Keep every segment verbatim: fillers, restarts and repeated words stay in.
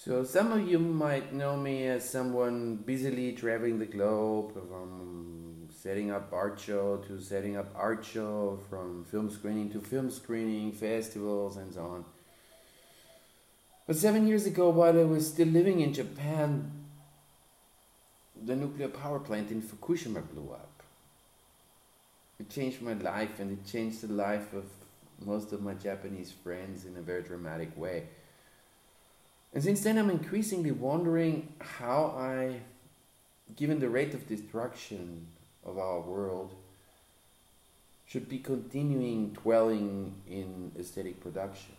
So some of you might know me as someone busily traveling the globe, from setting up art show to setting up art show, from film screening to film screening, festivals and so on. But seven years ago, while I was still living in Japan, the nuclear power plant in Fukushima blew up. It changed my life, and it changed the life of most of my Japanese friends in a very dramatic way. And since then, I'm increasingly wondering how I, given the rate of destruction of our world, should be continuing dwelling in aesthetic production.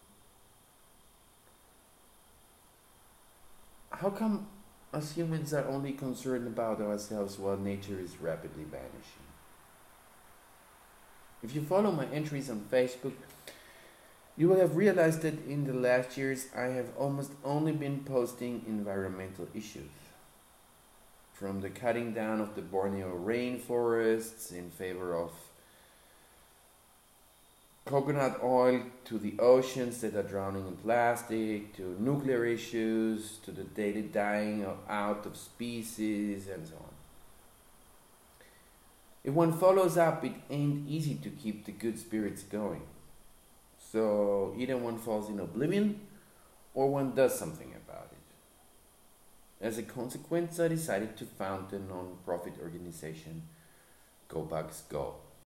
How come us humans are only concerned about ourselves while nature is rapidly vanishing? If you follow my entries on Facebook, you will have realized that in the last years I have almost only been posting environmental issues. From the cutting down of the Borneo rainforests in favor of coconut oil, to the oceans that are drowning in plastic, to nuclear issues, to the daily dying out of species, and so on. If one follows up, it ain't easy to keep the good spirits going. So either one falls in oblivion or one does something about it. As a consequence, I decided to found a non-profit organization, Go Bugs Go.